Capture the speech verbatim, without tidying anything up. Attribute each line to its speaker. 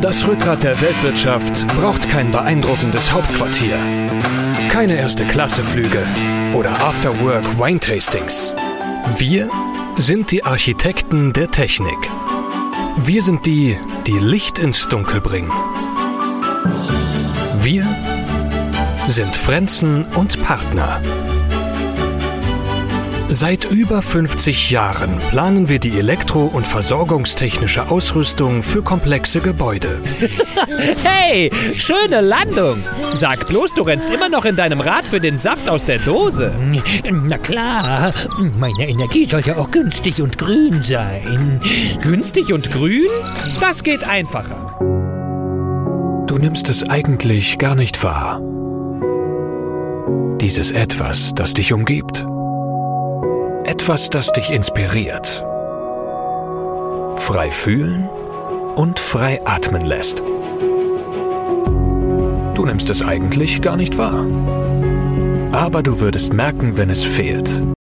Speaker 1: Das Rückgrat der Weltwirtschaft braucht kein beeindruckendes Hauptquartier, keine Erste-Klasse-Flüge oder After-Work-Wine-Tastings. Wir sind die Architekten der Technik. Wir sind die, die Licht ins Dunkel bringen. Wir sind Frentzen und Partner. Seit über fünfzig Jahren planen wir die elektro- und versorgungstechnische Ausrüstung für komplexe Gebäude.
Speaker 2: Hey, schöne Landung. Sag bloß, du rennst immer noch in deinem Rad für den Saft aus der Dose.
Speaker 3: Na klar, meine Energie soll ja auch günstig und grün sein.
Speaker 2: Günstig und grün? Das geht einfacher.
Speaker 1: Du nimmst es eigentlich gar nicht wahr. Dieses Etwas, das dich umgibt. Etwas, das dich inspiriert. Frei fühlen und frei atmen lässt. Du nimmst es eigentlich gar nicht wahr. Aber du würdest merken, wenn es fehlt.